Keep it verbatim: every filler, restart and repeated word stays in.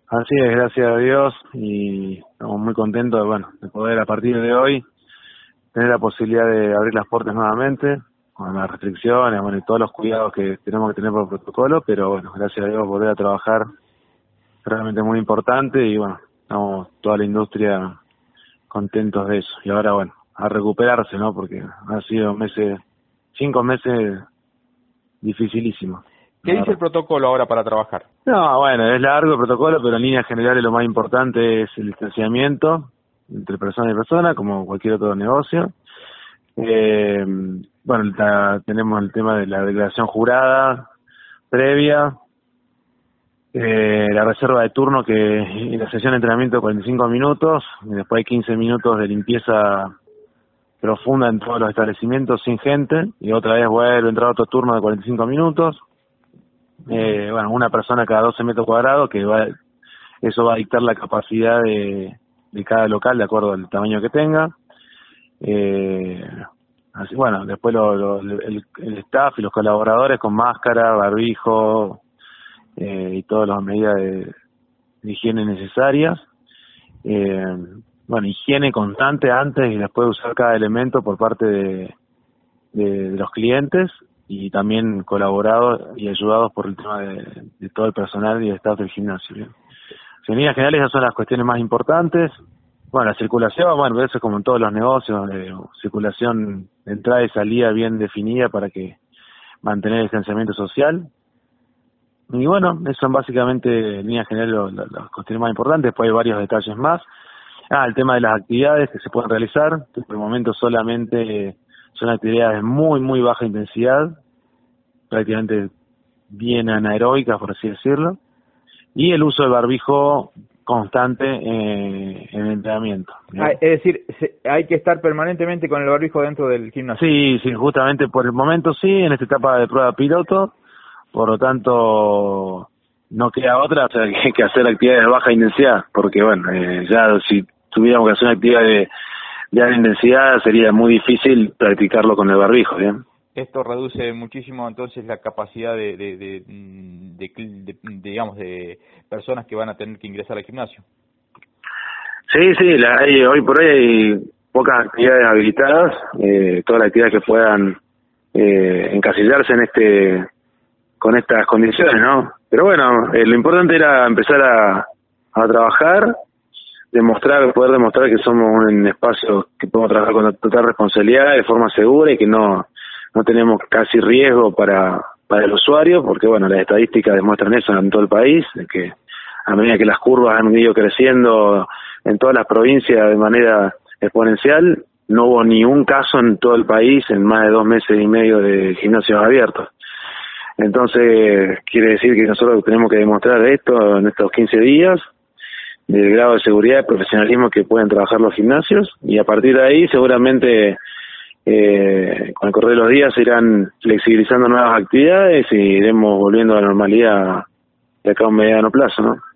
Así es, gracias a Dios, y estamos muy contentos de, bueno, de poder a partir de hoy tener la posibilidad de abrir las puertas nuevamente, con las restricciones, bueno, y todos los cuidados que tenemos que tener por protocolo, pero bueno, gracias a Dios volver a trabajar realmente muy importante y bueno, estamos toda la industria contentos de eso. Y ahora bueno, a recuperarse, ¿no? Porque han sido meses, cinco meses dificilísimos. ¿Qué dice el protocolo ahora para trabajar? No, bueno, es largo el protocolo, pero en líneas generales lo más importante es el distanciamiento entre persona y persona, como cualquier otro negocio. Eh, bueno, la, tenemos el tema de la declaración jurada previa, eh, la reserva de turno, que en la sesión de entrenamiento cuarenta y cinco minutos, y después hay quince minutos de limpieza profunda en todos los establecimientos sin gente, y otra vez vuelve a entrar otro turno de cuarenta y cinco minutos. Eh, bueno, una persona cada doce metros cuadrados, que va, eso va a dictar la capacidad de, de cada local de acuerdo al tamaño que tenga. Eh, así, bueno, después lo, lo, el, el staff y los colaboradores con máscara, barbijo eh, y todas las medidas de, de higiene necesarias. Eh, bueno, higiene constante antes y después de usar cada elemento por parte de, de, de los clientes, y también colaborados y ayudados por el tema de, de todo el personal y el staff del gimnasio. ¿Bien? En líneas generales esas son las cuestiones más importantes. Bueno, la circulación, bueno, eso es como en todos los negocios, eh, circulación de entrada y salida bien definida para que mantener el distanciamiento social. Y bueno, esas son básicamente en líneas generales lo, lo, las cuestiones más importantes. Después hay varios detalles más. Ah, el tema de las actividades que se pueden realizar, que por el momento solamente son actividades muy, muy baja intensidad, prácticamente bien anaeróbicas, por así decirlo, y el uso del barbijo constante eh, en el entrenamiento. Ah, es decir, se, hay que estar permanentemente con el barbijo dentro del gimnasio. Sí, sí, justamente por el momento sí, en esta etapa de prueba piloto, por lo tanto no queda otra, o sea, que, que hacer actividades de baja intensidad, porque bueno, eh, ya si tuviéramos que hacer una actividad de de alta intensidad sería muy difícil practicarlo con el barbijo, ¿bien? Esto reduce muchísimo entonces la capacidad de, de, de, de, de, de digamos, de personas que van a tener que ingresar al gimnasio. Sí, sí, la, hay, hoy por hoy hay pocas actividades habilitadas, eh, todas las actividades que puedan eh, encasillarse en este, con estas condiciones, ¿no? Pero bueno, eh, lo importante era empezar a, a trabajar, demostrar, poder demostrar que somos un espacio que podemos trabajar con total responsabilidad, de forma segura, y que no no tenemos casi riesgo para para el usuario, porque bueno, las estadísticas demuestran eso en todo el país, que a medida que las curvas han ido creciendo en todas las provincias de manera exponencial, no hubo ni un caso en todo el país en más de dos meses y medio de gimnasios abiertos. Entonces, quiere decir que nosotros tenemos que demostrar esto en estos quince días, del grado de seguridad y profesionalismo que pueden trabajar los gimnasios, y a partir de ahí seguramente eh, con el correr de los días se irán flexibilizando nuevas actividades y iremos volviendo a la normalidad de acá a un mediano plazo, ¿no?